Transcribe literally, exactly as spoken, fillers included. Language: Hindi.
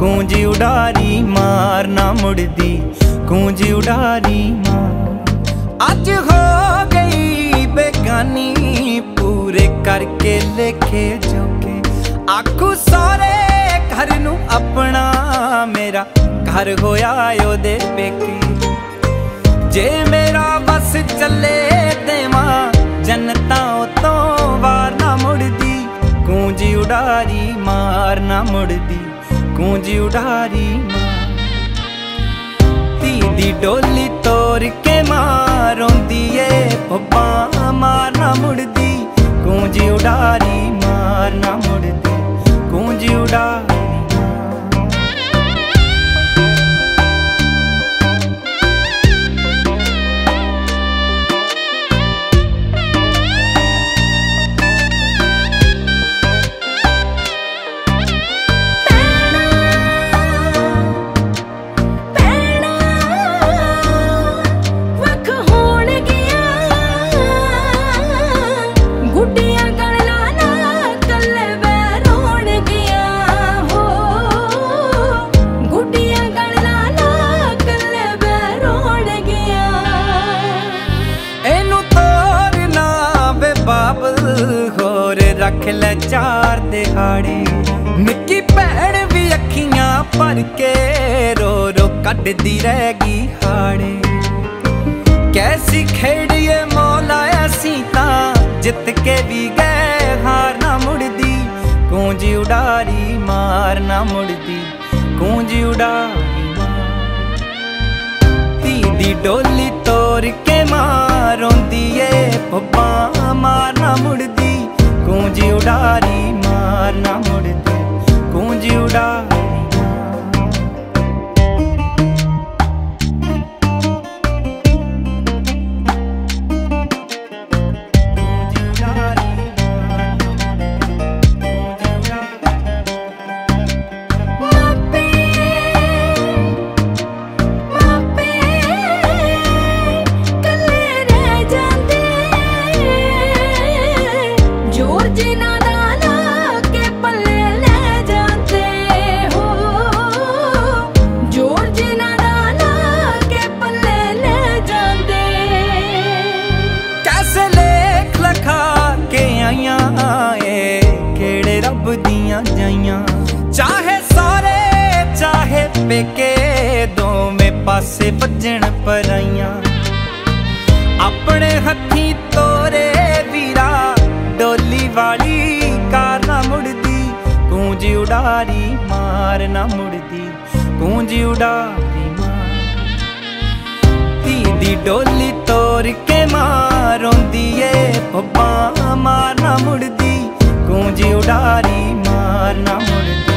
गूंजी उडारी मार ना मुड़दी, गूंजी उडारी मार। आज हो गई बेगानी पूरे करके लेखे जोके, आखू सारे घर नू अपना मेरा घर होया ओदे पेके। जे मेरा बस चले ते मां जन्नतां तो वार ना मुड़दी, गूंजी उडारी मार ना मुड़दी, गूंजी उडारी मार। धी दी डोली तोड़ के मार रोंदी ए पब्बा मार ना मुड़दी, गूंजी उडारी मार ना मुड़दी, गूंजी उडारी। होर रख ले चार दिहाड़े, निक्की भैन भी अखियां भर के रो रो कटदी रहेगी हाड़े। कैसी खेड़िए मौला ऐसी तां जित के भी गए हार ना मुड़दी, गूंजी उडारी मार ना मुड़दी, गूंजी उडारी मार। धी दी डोली तोड़ के मार रोंदी ए पब्बा मार ना मुड़दी, गूंजी उडारी मार ना मुड़दी, गूंजी उडारी। रब दियां जाइयां चाहे सारे चाहे पेके, दोवें पासे भजन पराइयां। अपने हथी तोरे वीरा डोली वाली कार ना मुड़दी, गूंजी उडारी मार ना मुड़दी, गूंजी उडारी मार। धी दी डोली तोड़ के मार रोंदी ए पब्बा मार ना मुड़दी, गूंजी उडारी मार ना मुड़दी।